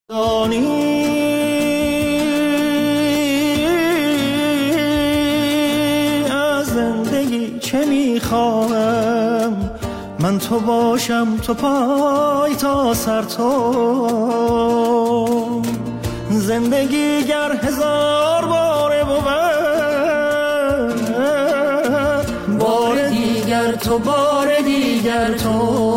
از زندگی چه میخواهم، من تو باشم، تو پای تا سر تو. زندگی گر 1000 باره بود، بار دیگر تو، بار دیگر تو.